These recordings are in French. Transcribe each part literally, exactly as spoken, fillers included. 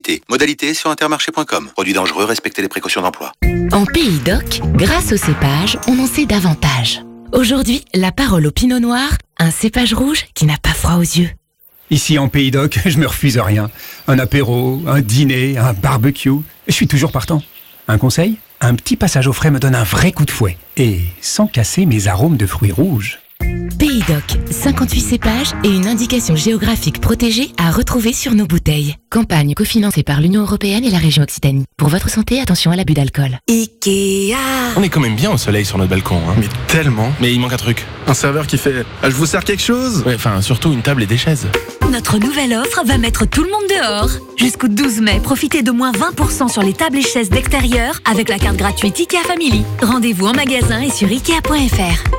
limité. Modalité sur intermarché point com. Produit dangereux, respectez les précautions d'emploi. En Pays d'Oc, grâce au cépage, on en sait davantage. Aujourd'hui, la parole au pinot noir, un cépage rouge qui n'a pas froid aux yeux. Ici en Pays d'Oc, je me refuse rien. Un apéro, un dîner, un barbecue, je suis toujours partant. Un conseil ? Un petit passage au frais me donne un vrai coup de fouet. Et sans casser mes arômes de fruits rouges. Pays d'Oc, cinquante-huit cépages et une indication géographique protégée à retrouver sur nos bouteilles. Campagne cofinancée par l'Union Européenne et la région Occitanie. Pour votre santé, attention à l'abus d'alcool. Ikea. On est quand même bien au soleil sur notre balcon, hein. Mais tellement. Mais il manque un truc. Un serveur qui fait ah, « Je vous sers quelque chose ?» Ouais, enfin, surtout une table et des chaises. Notre nouvelle offre va mettre tout le monde dehors. Jusqu'au douze mai, profitez de moins vingt pour cent sur les tables et chaises d'extérieur avec la carte gratuite Ikea Family. Rendez-vous en magasin et sur ikea point f r.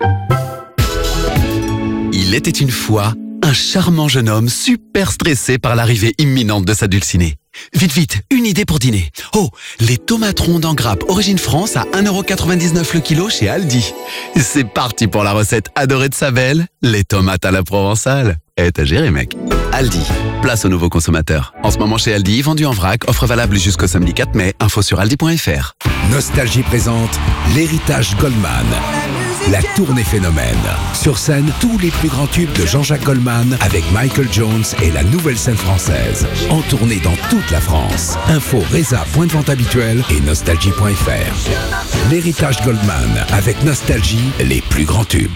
Il était une fois un charmant jeune homme super stressé par l'arrivée imminente de sa dulcinée. Vite, vite, une idée pour dîner. Oh, les tomates rondes en grappe origine France à un euro quatre-vingt-dix-neuf le kilo chez Aldi. C'est parti pour la recette adorée de sa belle, les tomates à la provençale. Eh, t'as géré, mec. Aldi, place aux nouveaux consommateurs. En ce moment chez Aldi, vendu en vrac, offre valable jusqu'au samedi quatre mai. Info sur aldi point f r. Nostalgie présente l'héritage Goldman. La tournée phénomène. Sur scène, tous les plus grands tubes de Jean-Jacques Goldman avec Michael Jones et la nouvelle scène française. En tournée dans toute la France. Info, résa, point de vente habituel et nostalgie point f r. L'héritage Goldman avec Nostalgie, les plus grands tubes.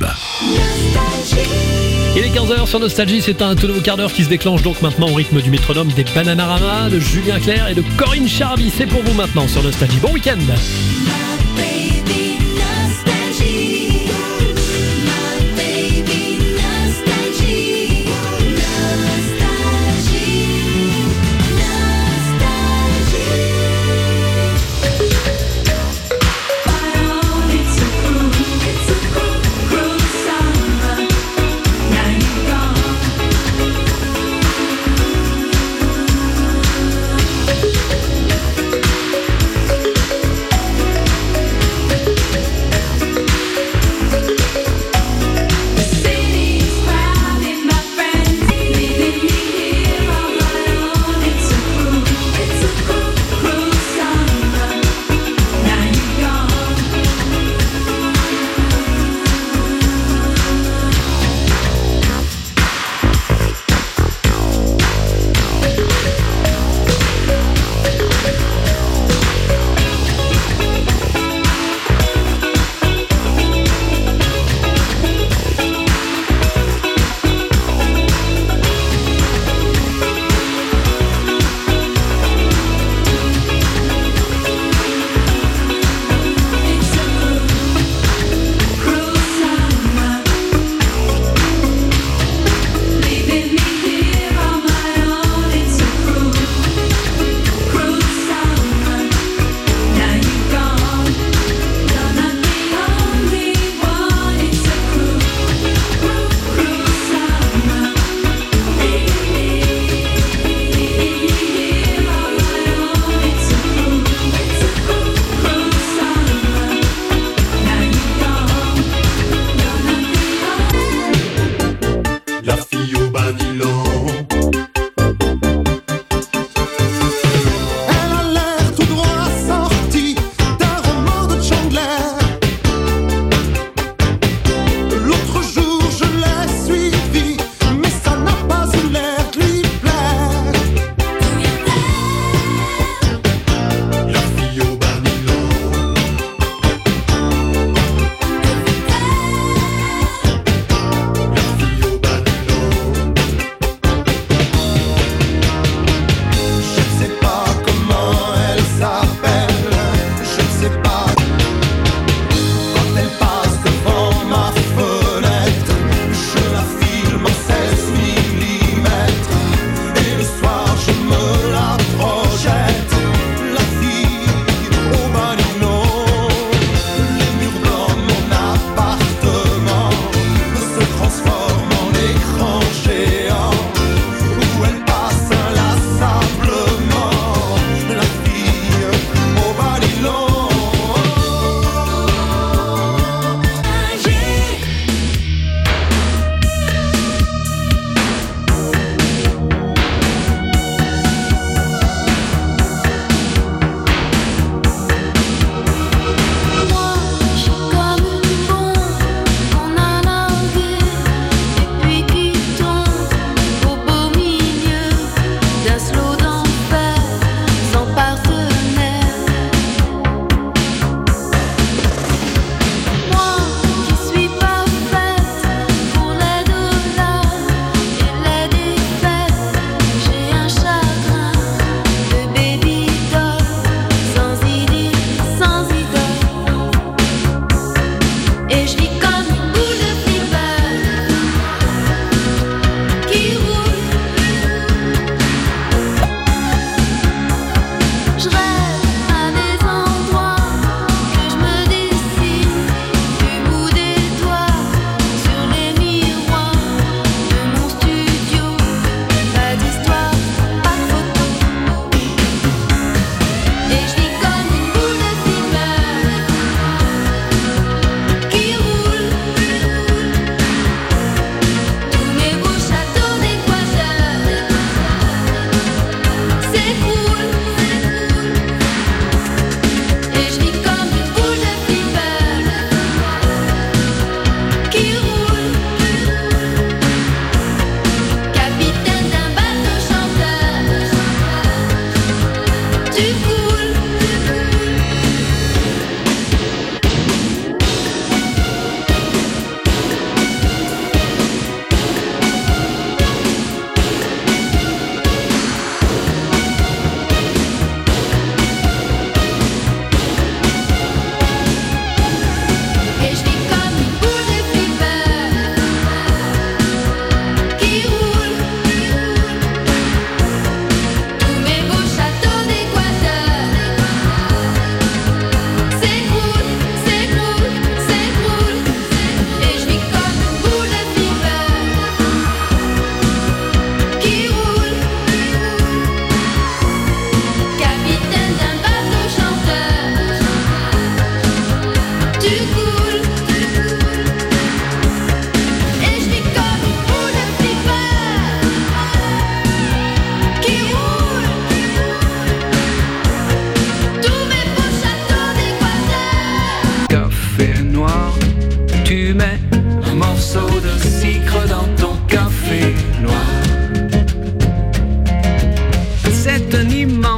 Il est quinze heures sur Nostalgie, c'est un tout nouveau quart d'heure qui se déclenche donc maintenant au rythme du métronome des Bananarama, de Julien Clerc et de Corinne Charby. C'est pour vous maintenant sur Nostalgie. Bon week-end.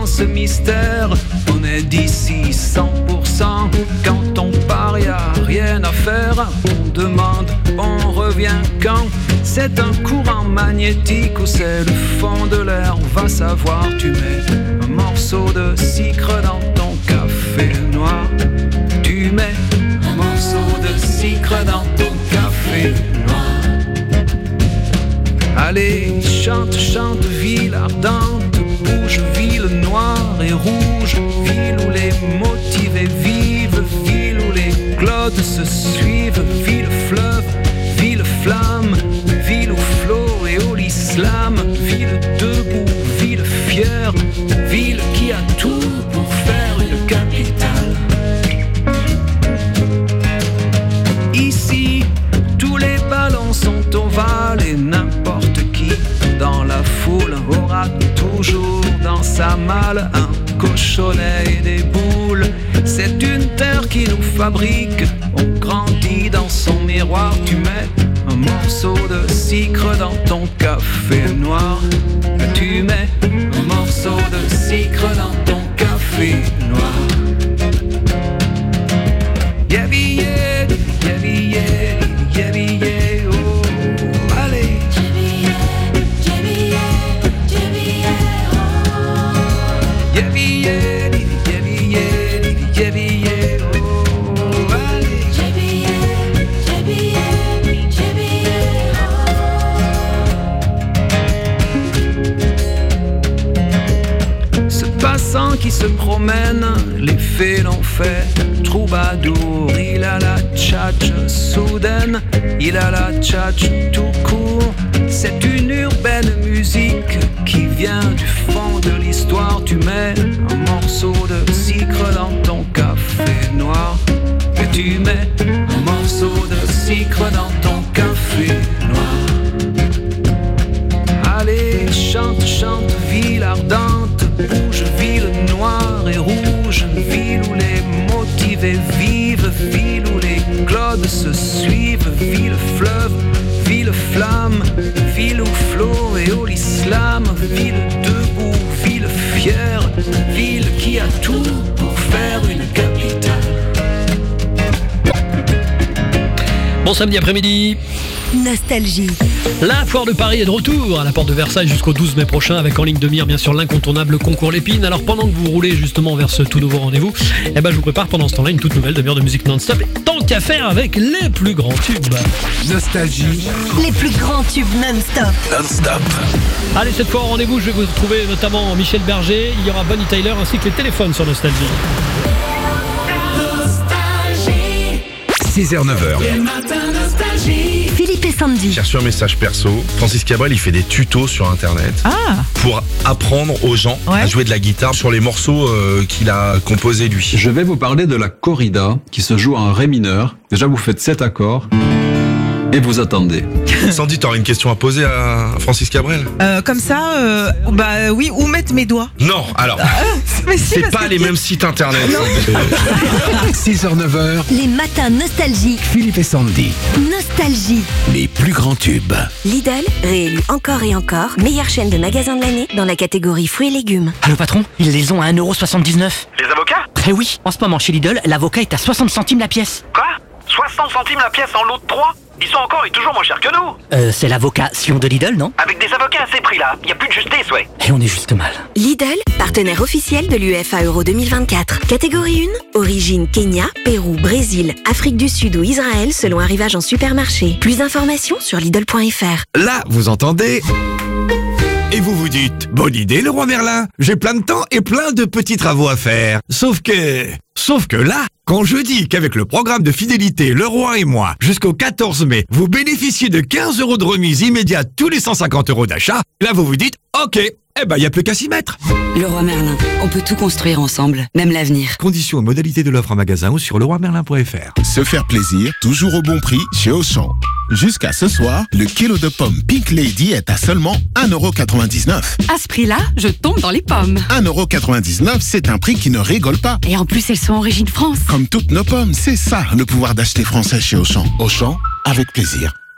ce mystère. On est d'ici cent pour cent. Quand on part, y a rien à faire. On demande, on revient quand. C'est un courant magnétique ou c'est le fond de l'air. On va savoir, tu mets un morceau de sucre dans ton café noir. Tu mets un morceau de sucre dans ton café noir. Allez, chante, chante, ville ardente, bouge, ville noire et rouge, ville où les motivés vivent, ville où les clodes se suivent, ville fleuve, ville flamme, ville où flot et où l'islam, ville debout, ville fière, ville qui a tout pour faire une capitale. Ici, tous les ballons sont ovales et n'importe qui dans la foule aura toujours dans sa malle un cochonnet et des boules. C'est une terre qui nous fabrique, on grandit dans son miroir. Tu mets un morceau de sucre dans ton café noir. Tu mets un morceau de sucre dans ton café noir. Yeah, yeah, yeah, yeah, yeah, yeah, oh, allez. Ce passant qui se promène, les fées l'ont fait. Troubadour, il a la tchatche soudaine, il a la tchatche tout court. C'est une urbaine musique qui vient du fond de l'histoire. Tu mets un morceau de sucre dans ton café noir. Et tu mets un morceau de sucre dans ton café noir. Allez, chante, chante, ville ardente, bouge, ville noire et rouge, ville où les motivés vivent, ville où les clodes se suivent, ville fleuve, ville flamme, ville où flot et où l'islam, ville debout, ville fière, ville qui a tout pour faire une capitale. Bon samedi après-midi. Nostalgie. La foire de Paris est de retour à la porte de Versailles jusqu'au douze mai prochain avec en ligne de mire bien sûr l'incontournable concours Lépine. Alors pendant que vous roulez justement vers ce tout nouveau rendez-vous, eh ben je vous prépare pendant ce temps-là une toute nouvelle demi-heure de musique non-stop. Tant qu'à faire avec les plus grands tubes. Nostalgie. Les plus grands tubes non-stop. Non-stop. Allez, cette fois au rendez-vous, je vais vous retrouver notamment Michel Berger, il y aura Bonnie Tyler ainsi que les téléphones sur Nostalgie. six heures neuf heures. Philippe et Sandy. J'ai reçu un message perso. Francis Cabrel, il fait des tutos sur Internet ah. pour apprendre aux gens ouais. à jouer de la guitare sur les morceaux euh, qu'il a composés lui. Je vais vous parler de la corrida qui se joue en ré mineur. Déjà, vous faites sept accords et vous attendez. Sandy, t'aurais une question à poser à Francis Cabrel euh, Comme ça, euh, bah oui, où mettre mes doigts? Non, alors, mais si, c'est pas les que... mêmes sites internet. six heures neuf heures. Les matins nostalgiques. Philippe et Sandy. Nostalgie. Les plus grands tubes. Lidl, réélu encore et encore, meilleure chaîne de magasins de l'année dans la catégorie fruits et légumes. Allô patron, ils les ont à un euro soixante-dix-neuf. Les avocats? Eh oui, en ce moment chez Lidl, l'avocat est à soixante centimes la pièce. Quoi? soixante centimes la pièce en lot de trois? Ils sont encore et toujours moins chers que nous. Euh, c'est l'avocat Sion de Lidl, non? Avec des avocats à ces prix-là, y a plus de justice, ouais. Et on est juste mal. Lidl, partenaire officiel de l'U E F A Euro deux mille vingt-quatre. Catégorie un, origine Kenya, Pérou, Brésil, Afrique du Sud ou Israël selon arrivage en supermarché. Plus d'informations sur Lidl point F R. Là, vous entendez? Et vous vous dites, bonne idée le roi Merlin, j'ai plein de temps et plein de petits travaux à faire. Sauf que... Sauf que là, quand je dis qu'avec le programme de fidélité Le Roi et moi, jusqu'au quatorze mai, vous bénéficiez de quinze euros de remise immédiate tous les cent cinquante euros d'achat, là vous vous dites, ok, eh ben y a plus qu'à s'y mettre. Le Roi Merlin, on peut tout construire ensemble, même l'avenir. Conditions et modalités de l'offre en magasin ou sur le roi merlin point F R. Se faire plaisir, toujours au bon prix chez Auchan. Jusqu'à ce soir, le kilo de pommes Pink Lady est à seulement un euro quatre-vingt-dix-neuf. À ce prix-là, je tombe dans les pommes. un euro quatre-vingt-dix-neuf, c'est un prix qui ne rigole pas. Et en plus, elles sont origine France. Comme toutes nos pommes, c'est ça le pouvoir d'acheter français chez Auchan. Auchan, avec plaisir.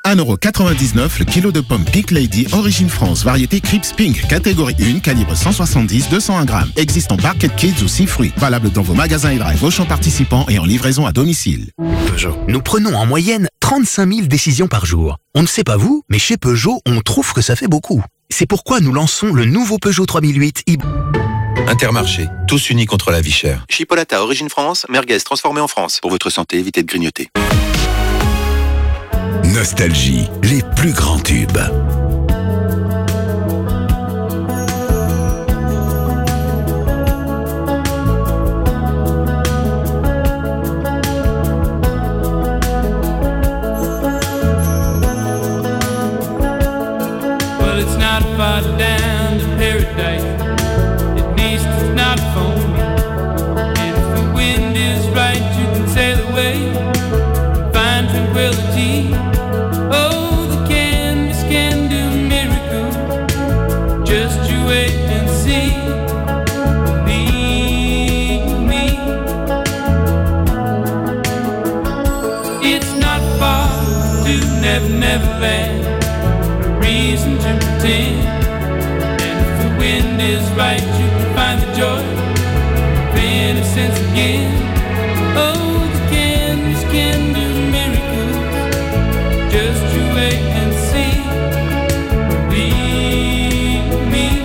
un euro quatre-vingt-dix-neuf le kilo de pommes Pink Lady, origine France, variété Crips Pink, catégorie un, calibre cent soixante-dix à deux cent un grammes. Existe en Barquette Kids ou six fruits. Valable dans vos magasins et drive Auchan participants et en livraison à domicile. Peugeot. Nous prenons en moyenne trente-cinq mille décisions par jour. On ne sait pas vous, mais chez Peugeot, on trouve que ça fait beaucoup. C'est pourquoi nous lançons le nouveau Peugeot trois mille huit Hybride. Intermarché, tous unis contre la vie chère. Chipolata, origine France, merguez transformée en France. Pour votre santé, évitez de grignoter. Nostalgie, les plus grands tubes. Well, it's not far down to paradise. It needs to not for me. And if the wind is right, you can sail away and find tranquility. Oh, the canvas can do miracles. Just you wait and see. Believe me. It's not far to Never Never Land. No reason to pretend. And if the wind is right, you can find the joy of innocence again. Oh, the canvas can do miracles. Just you wait and see. Believe me.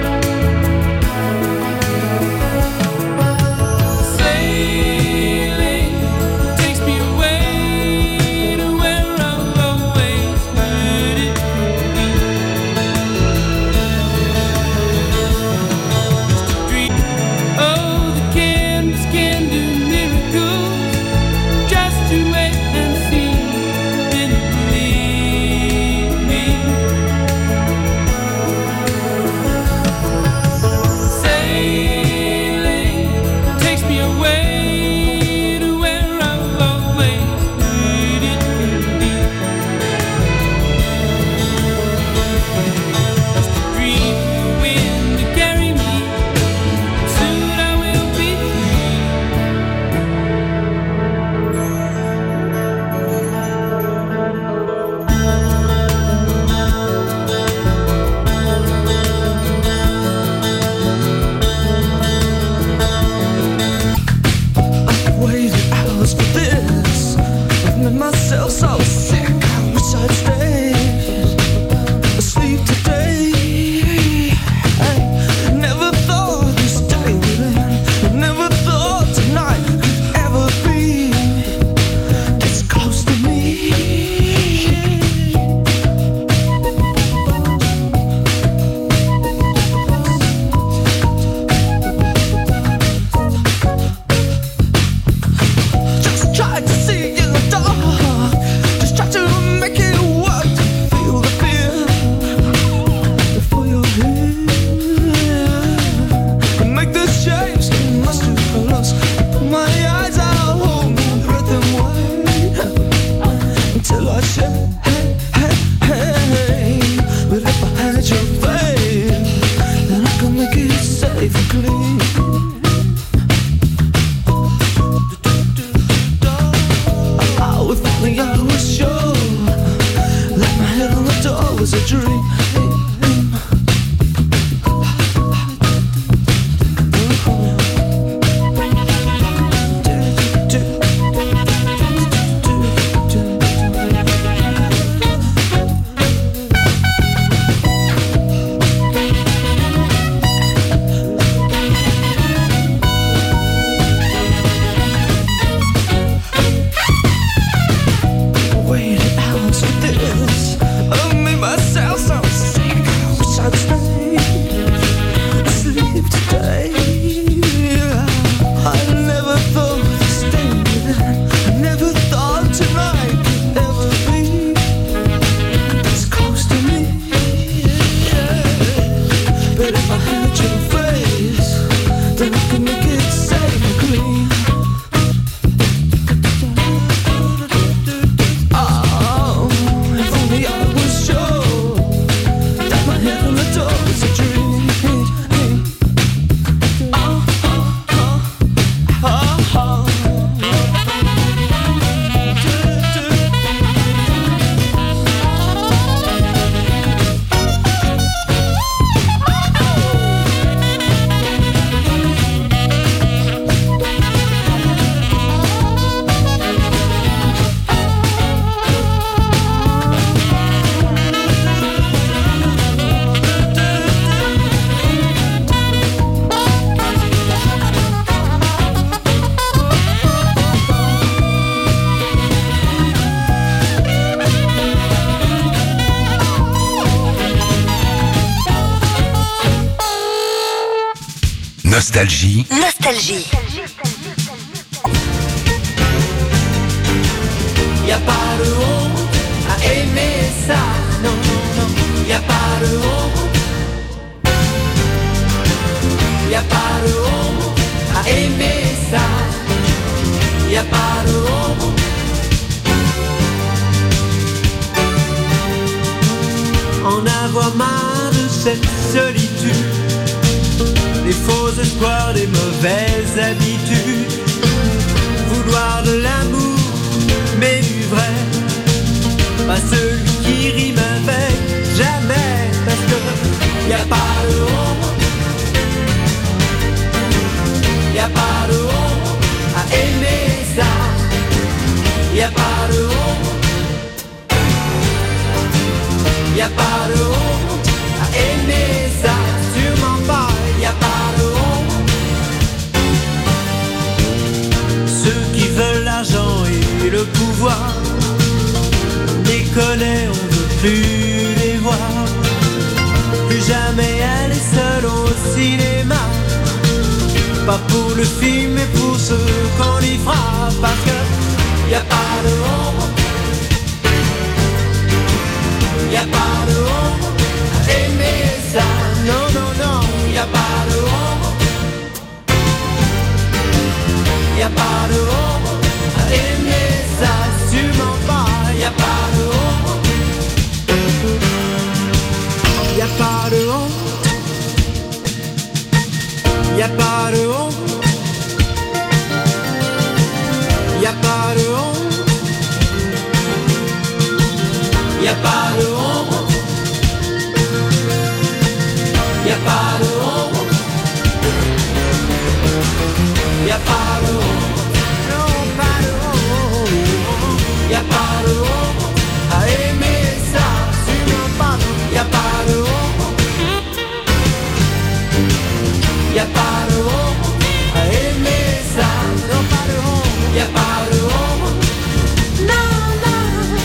Sailing takes me away to where I've always heard it from me. Just a dream. Oh, the canvas can do miracles. Just you wait and see. Then believe me. Sailing takes me away to where I've always heard it from me. Just a dream of the wind to carry me. Soon I will be I've waited hours for this. I've made myself so sick. I wish I'd stay asleep today. I never thought this day would end. I never thought tonight could ever be this close to me. Just try to see in the dark. Just try to make it work to feel the fear before you're here. And make the shapes in my colors. Put my eyes out, hold my breath and wait until I say, hey, hey, hey. But if I had your faith, then I could make it safe and clean. Oh, if only I was sure that my head on the door was a dream. Nostalgie. Nostalgie. Y a pas de honte à aimer ça, non, non, non. Y a pas de honte. Y a pas de honte à aimer ça. Y a pas de honte. En avoir marre de cette solitude, des faux espoirs, des mauvaises habitudes. Vouloir de l'amour, mais du vrai, pas celui qui rime avec jamais, parce que y a pas de honte, y a pas de honte à aimer ça, y a pas de honte, y a pas de honte à aimer ça, sûrement pas, y a pas de honte. Ceux qui veulent l'argent et le pouvoir, déconner, on veut plus les voir, plus jamais aller seul au cinéma, pas pour le film mais pour ce qu'on y fera, parce que y a pas de honte, y a pas de honte à aimer ça, non non non, y a pas de honte, y a pas de honte à aimer ça, sûrement pas, y a pas de honte, y a pas de honte, y a pas de honte, y a pas de honte, y a pas de honte, y a pas de honte, y a pas de honte, non pas de honte, y a pas de honte à aimer ça, sûrement pas, y a pas de honte, y a pas de honte à aimer ça, non pas de honte, y a pas de honte, non non.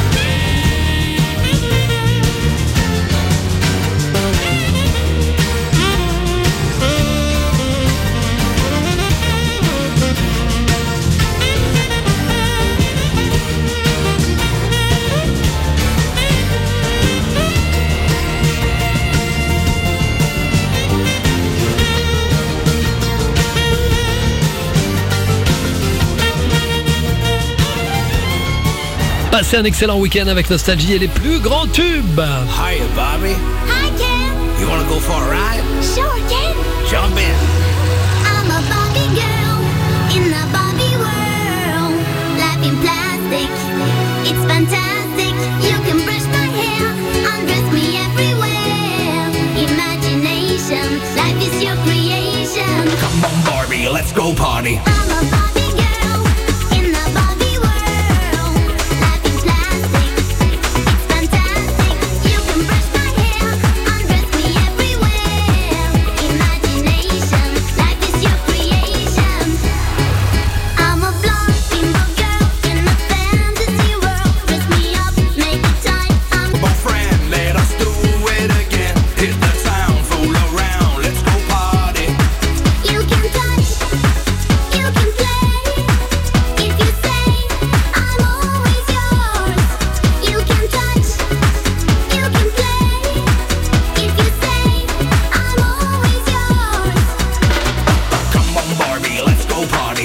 Passez un excellent week-end avec Nostalgie et les plus grands tubes. Hiya, Bobby. Hi, Ken. You wanna go for a ride? Sure, Ken. Jump in. I'm a Barbie girl in the Barbie world. Life in plastic, it's fantastic. You can brush my hair, undress me everywhere. Imagination, life is your creation. Come on, Barbie, let's go party. I'm a Barbie girl in the Barbie world. Life in plastic, it's fantastic. You can brush my hair, undress me everywhere. Imagination, life is your creation. I'm a blonde bimbo girl in a fantasy world. Dress me up, make it tight. I'm Come on, friend, let us do it again. Hit the town, fool around, let's go party. You can touch, you can play. If you say I'm always yours. You can touch, you can play. If you say I'm always yours. Come on, Barbie, let's go party.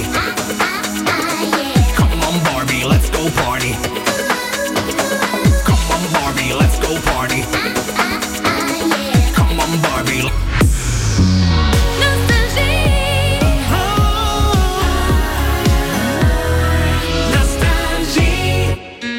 Come on, Barbie, let's go party. Come on, Barbie, let's go party. Come on, Barbie. Nostalgie.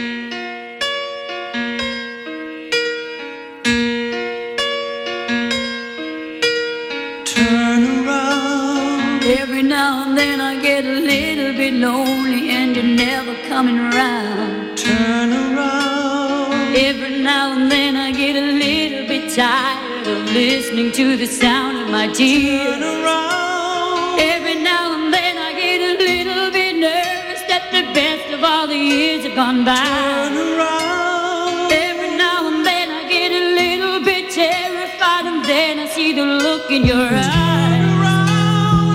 Turn around. Every now and then I get a little bit lonely and you're never coming around. Turn around. Every now and then I get a little bit tired of listening to the sound of my tears. Turn around. Every now and then I get a little bit nervous that the best of all the years have gone by. Turn around. Every now and then I get a little bit terrified and then I see the look in your eyes.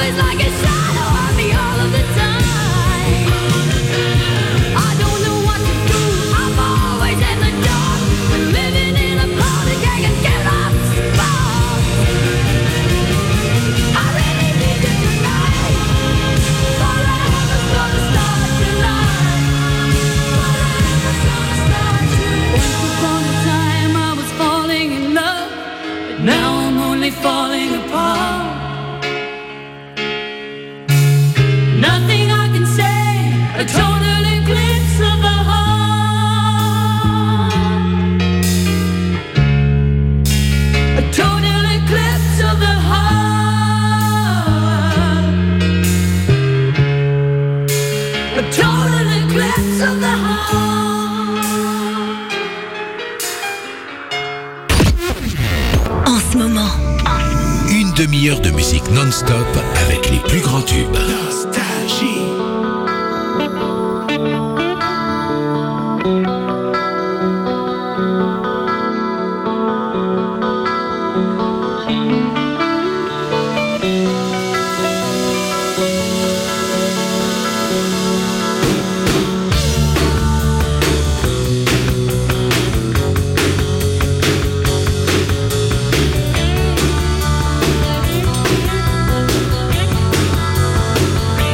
always like a shadow on me all of the time. I don't know what to do, I'm always in the dark, living in a powder keg and get off spot. I really need you tonight, forever's gonna start tonight. Forever's gonna start tonight. Once upon a time I was falling in love, but now I'm only falling apart. Nothing I can say, a total eclipse of the heart. A total eclipse of the heart. A total eclipse of the heart. En ce moment, une demi-heure de musique non-stop avec les plus grands tubes. Nostalgie. Thank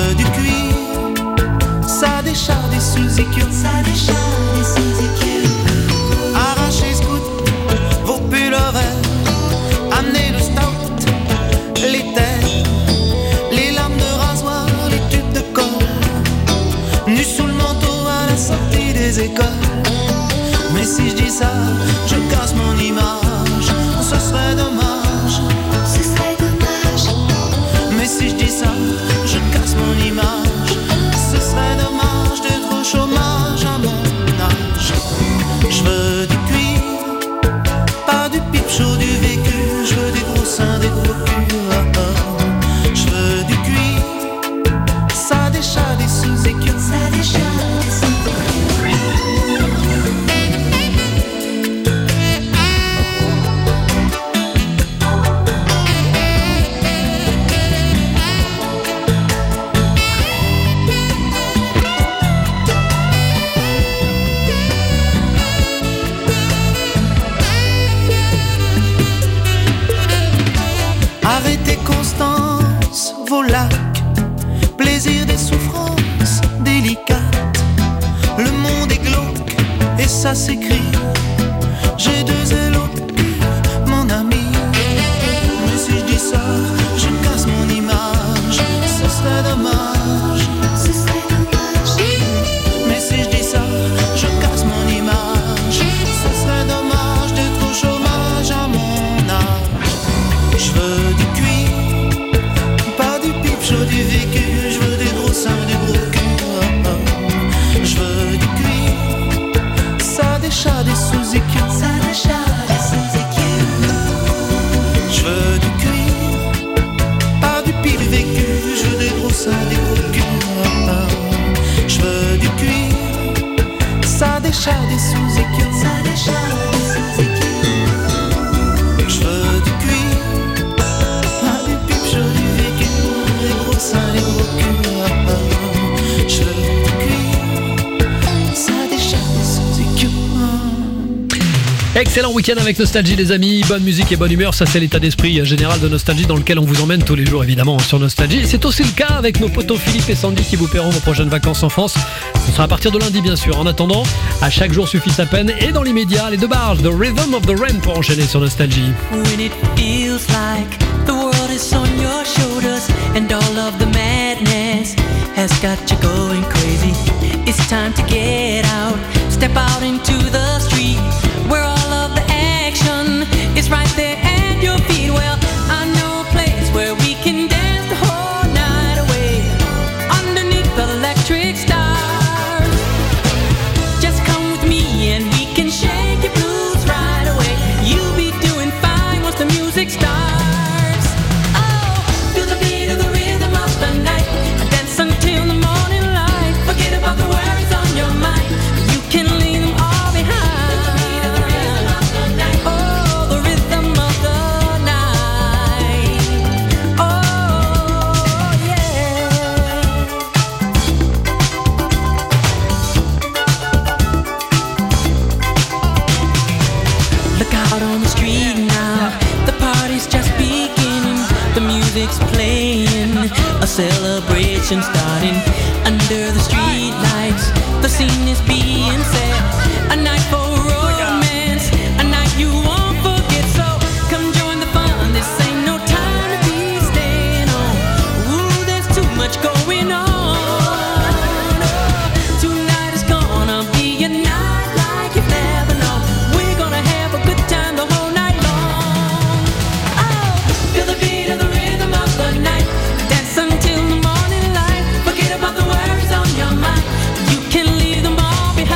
veux du cuir, ça décharge des sous-écus, ça décharge des sous-écus. Arrachez scout, vos pullovers, amenez le stout, les terres, les lames de rasoir, les tubes de colle, nus sous le manteau à la sortie des écoles. Mais si je dis ça, je casse mon image, ce serait dommage, ce serait dommage. Mais si je dis ça, je casse mon image, ce serait dommage d'être au chômage à mon âge. Je veux du cuir, pas du pipe chaud, du vécu, je veux des gros seins, des gros culs. Oh, oh. Je veux du cuir, ça déchire des sous-écus, ça déchire des sous-écus. Arrêtez Constance, vos lacs, plaisir des souffrances délicates. Le monde est glauque et ça s'écrit. J'ai deux élos de cul, mon ami. Mais si je dis ça, je casse mon image, ce serait dommage, ce serait dommage. Mais si je dis ça, je casse mon image, ce serait dommage d'être au chômage à mon âge. Je veux du cuir, pas du pipe chaud, du vécu, je veux des gros seins, des gros culs. Oh, oh. Je veux du cuir, ça déchire des sous-écus, ça déchire des sous-écus. Je veux du cuir, pas du pipe vécu, je veux des gros seins, des gros culs. Oh, oh. Je veux du cuir, ça déchire des sous-écus, ça déchire des sous-écus. Je veux du cuir, pas du pipe chaud, du vécu, des gros seins, des gros culs. Oh, oh. Je veux du cuir, ça déchire des sous-écus. Excellent week-end avec Nostalgie les amis, bonne musique et bonne humeur, ça c'est l'état d'esprit général de Nostalgie dans lequel on vous emmène tous les jours évidemment sur Nostalgie. C'est aussi le cas avec nos potos Philippe et Sandy qui vous paieront vos prochaines vacances en France. Ce sera à partir de lundi bien sûr. En attendant, à chaque jour suffit sa peine et dans l'immédiat, les deux barges de Rhythm of the Rain pour enchaîner sur Nostalgie. When it feels like the world is on your shoulders and all of the madness has got you going crazy, it's time to get out, step out into the street where all of the action is right there at your feet. Well, I know a place where we can dance the whole night away underneath the electric stars. Just come with me and we can shake your blues right away. You'll be doing fine once the music starts. Oh, feel the beat of the rhythm of the night. Dance until the morning light. Forget about the worries on your mind. You can leave them all behind. Oh, the rhythm of the night. Oh, yeah. Look out on the street now, the party's just beginning. The music's playing, a celebration starting. Under the street lights, the scene is being set. A night for romance, a night you won't forget. So come join the fun, this ain't no time to be staying home. Ooh, there's too much going on. Oh, tonight is gonna be a night like you've never known. We're gonna have a good time the whole night long. Oh, feel the beat of the rhythm of the night. Dance until the morning light. Forget about the worries on your mind. You can leave them all behind.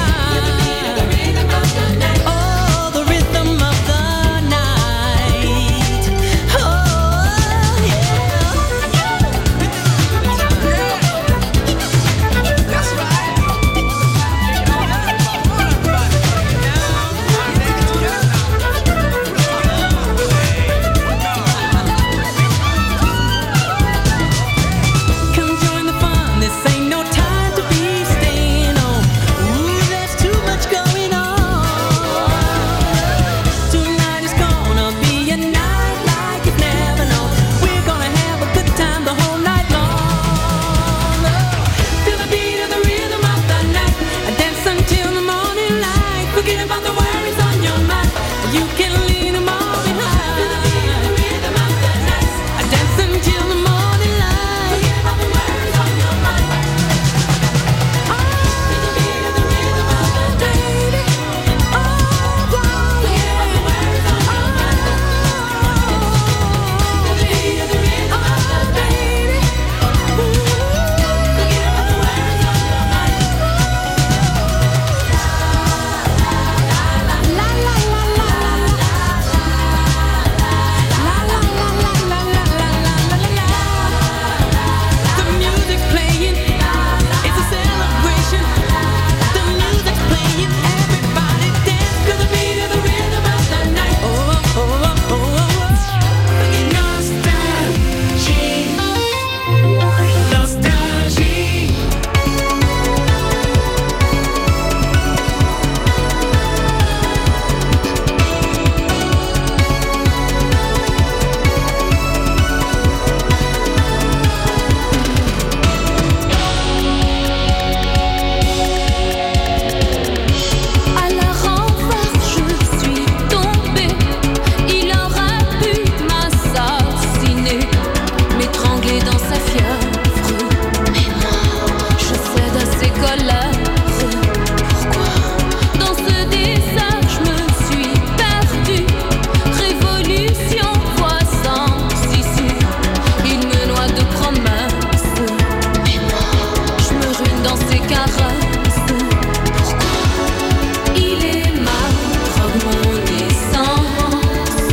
caresse. Pourquoi il est ma drogue, mon essence,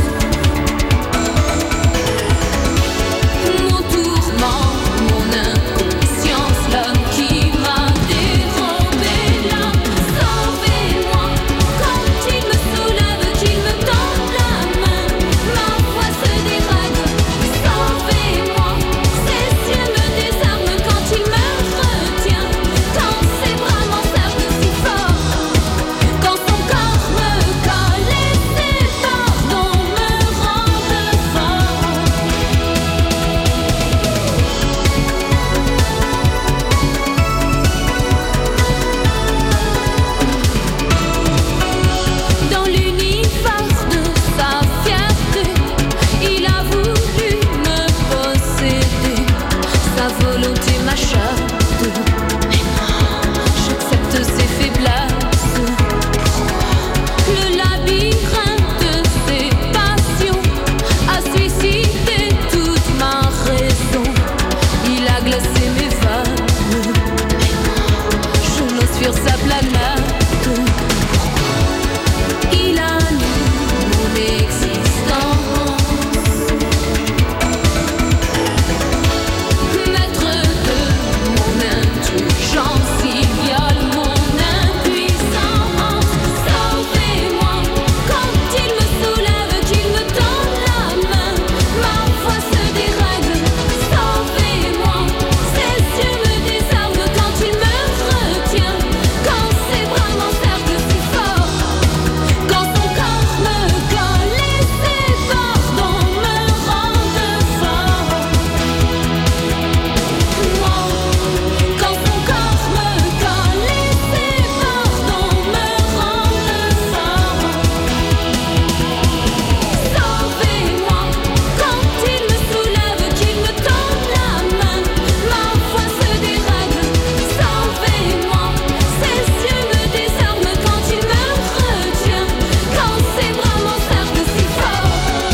mon tourment, mon inconscience, l'homme qui m'a dérobé l'âme. Sauvez-moi quand il me soulève, qu'il me tend la main. Ma voix se dérague. Sauvez-moi, ses yeux me désarment quand il me retient, quand ses bras m'encerclent si fort, quand son corps me colle et ses pardons me rendent fort. Dans l'univers de sa fierté, il a voulu me posséder. Sa volonté m'achète, mais moi, j'accepte ses faiblesses. Le labyrinthe de ses passions a suicidé toute ma raison. Il a glacé mes veines, mais moi, je n'ose fuir sa planète. Il a nu mon existence. Maître de mon indulgence, il viole mon impuissance. Sauvez-moi quand il me soulève, qu'il me tend la main. Ma voix se dérègle. Sauvez-moi, ses yeux me désarment quand il me retient, quand ses bras m'encerclent si fort, quand son corps me colle et ses pardons me rendent fort. Moi, quand son corps me colle et ses pardons me rendent fort. Sauvez-moi quand il me soulève, qu'il me tend la main. Ma voix se dérègle. Sauvez-moi, ses yeux me désarment quand il me retient, quand ses bras m'encerclent si fort.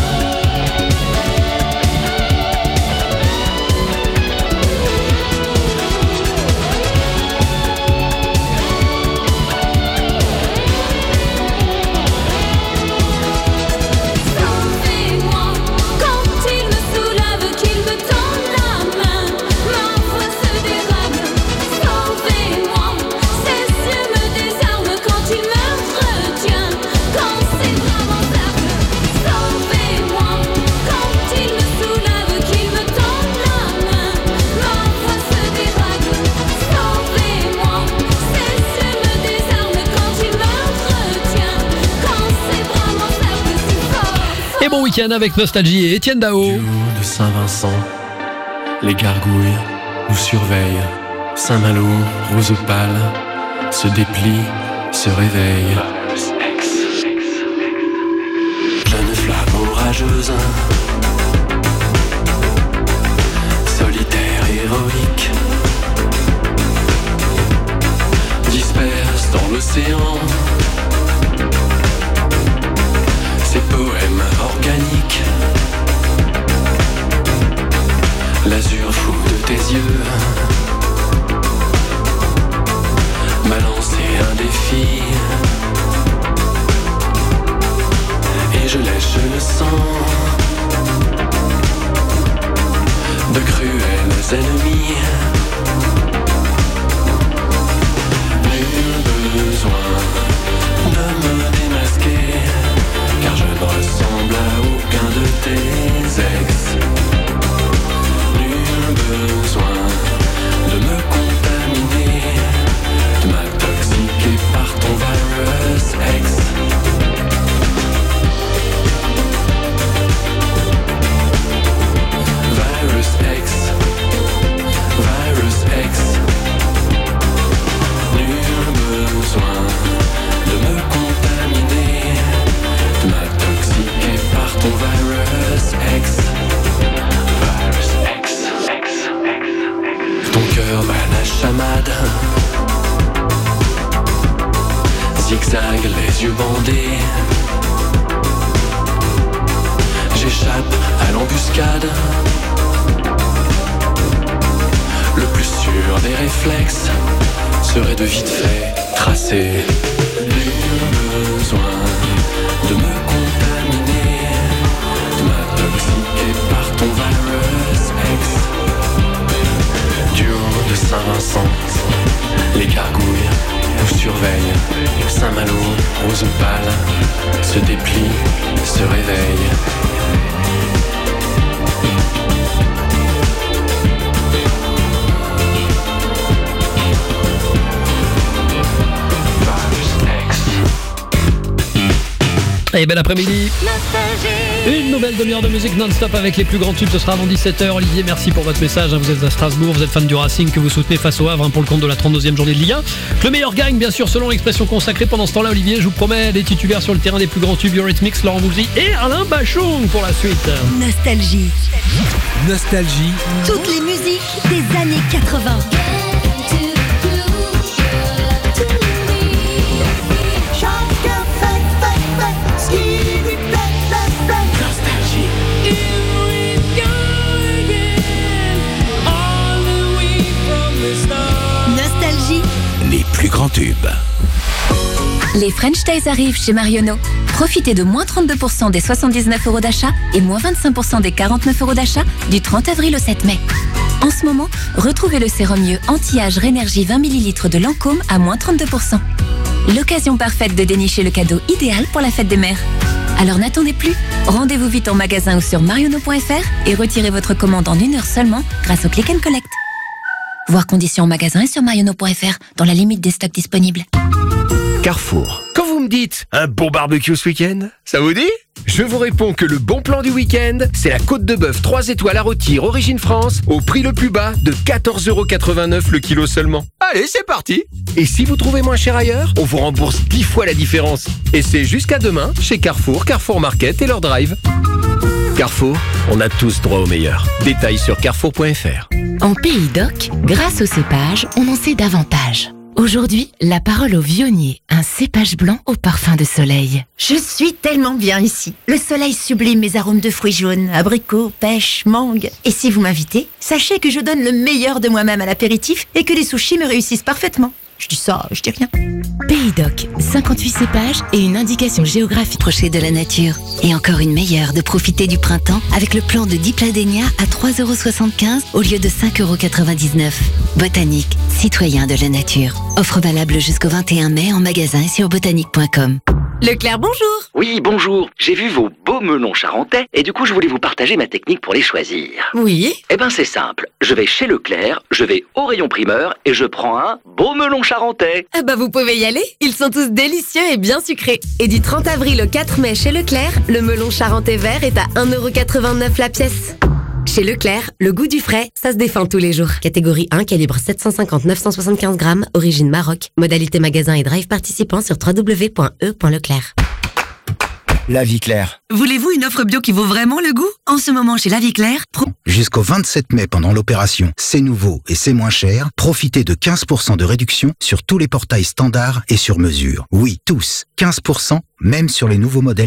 Sauvez-moi quand il me soulève, qu'il me tend la main. Ma voix se dérègle. Sauvez-moi, ses yeux me désarment quand il me retient, quand ses bras m'encerclent. Sauvez-moi quand il me soulève, qu'il me tend la main. Ma voix se dérègle. Sauvez-moi, ses yeux me désarment quand il me retient, quand ses bras m'encerclent si fort. Et bon week-end avec Nostalgie et Étienne Dao. De Saint-Vincent, les gargouilles nous surveillent. Saint-Malo, rose pâle, se déplie, se réveille. Jeune flamme orageuse, solitaire, héroïque, disperse dans l'océan ses poèmes organiques. L'azur fou de tes yeux m'a lancé un défi, et je lèche le sang de cruels ennemis. Nul besoin de me démasquer, car je ne ressemble à aucun de tes ex. Nul besoin de me contaminer, de m'intoxiquer par ton virus X. Virus X, virus X. Nul besoin de me contaminer, de m'intoxiquer par ton virus X. Virus X, X, X. Ton cœur bat la chamade, zigzag les yeux bandés. J'échappe à l'embuscade, le plus sûr des réflexes, serait de vite fait tracer. Nul besoin de me contaminer, de m'intoxiquer par ton virus ex. Du haut de Saint-Vincent, les gargouilles nous surveillent. Saint-Malo, rose pâle, se déplie, se réveille. Et bel après-midi. Une nouvelle demi-heure de musique non-stop avec les plus grands tubes. Ce sera avant dix-sept heures. Olivier, merci pour votre message. Vous êtes à Strasbourg, vous êtes fan du Racing que vous soutenez face au Havre pour le compte de la trente-deuxième journée de Ligue un. Que le meilleur gagne, bien sûr, selon l'expression consacrée. Pendant ce temps-là, Olivier, je vous promets des titulaires sur le terrain des plus grands tubes. Eurythmics, Laurent Voulzy et Alain Bachung pour la suite. Nostalgie. Nostalgie. Toutes les musiques des années quatre-vingts. Nostalgie. Les plus grands tubes. Les French Days arrivent chez Marionneau. Profitez de moins trente-deux pour cent des soixante-dix-neuf euros d'achat et moins vingt-cinq pour cent des quarante-neuf euros d'achat du trente avril au sept mai. En ce moment, retrouvez le sérum mieux anti-âge Rénergie vingt millilitres de Lancôme à moins trente-deux pour cent. L'occasion parfaite de dénicher le cadeau idéal pour la fête des mères. Alors n'attendez plus, rendez-vous vite en magasin ou sur marionneau point f r et retirez votre commande en une heure seulement grâce au Click and Collect. Voir conditions en magasin et sur marionneau point f r dans la limite des stocks disponibles. Carrefour. Quand vous me dites un bon barbecue ce week-end, ça vous dit? Je vous réponds que le bon plan du week-end, c'est la côte de bœuf trois étoiles à rôtir Origine France au prix le plus bas de quatorze euros quatre-vingt-neuf le kilo seulement. Allez, c'est parti! Et si vous trouvez moins cher ailleurs, on vous rembourse dix fois la différence. Et c'est jusqu'à demain chez Carrefour, Carrefour Market et leur drive. Carrefour, on a tous droit au meilleur. Détails sur carrefour point f r. En Pays d'Oc, grâce au cépage, on en sait davantage. Aujourd'hui, la parole au vionnier, un cépage blanc au parfum de soleil. Je suis tellement bien ici. Le soleil sublime mes arômes de fruits jaunes, abricots, pêche, mangue. Et si vous m'invitez, sachez que je donne le meilleur de moi-même à l'apéritif et que les sushis me réussissent parfaitement. Je dis ça, je dis rien. Pays d'Oc, cinquante-huit cépages et une indication géographique. Procher de la nature. Et encore une meilleure de profiter du printemps avec le plan de Dipladenia à trois euros soixante-quinze au lieu de cinq euros quatre-vingt-dix-neuf. Botanique, citoyen de la nature. Offre valable jusqu'au vingt et un mai en magasin et sur botanique point com. Leclerc, bonjour. Oui, bonjour. J'ai vu vos beaux melons charentais et du coup, je voulais vous partager ma technique pour les choisir. Oui. Eh ben, c'est simple. Je vais chez Leclerc, je vais au rayon primeur et je prends un beau melon charentais. Ah bah, vous pouvez y aller. Ils sont tous délicieux et bien sucrés. Et du trente avril au quatre mai chez Leclerc, le melon charentais vert est à un euro quatre-vingt-neuf la pièce. Chez Leclerc, le goût du frais, ça se défend tous les jours. Catégorie un, calibre sept cent cinquante à neuf cent soixante-quinze grammes, origine Maroc. Modalité magasin et drive participant sur w w w point e point leclerc. La Vie Claire. Voulez-vous une offre bio qui vaut vraiment le goût? En ce moment, chez La Vie Claire, pro... Jusqu'au vingt-sept mai pendant l'opération C'est nouveau et c'est moins cher, profitez de quinze pour cent de réduction sur tous les portails standards et sur mesure. Oui, tous. quinze pour cent, même sur les nouveaux modèles.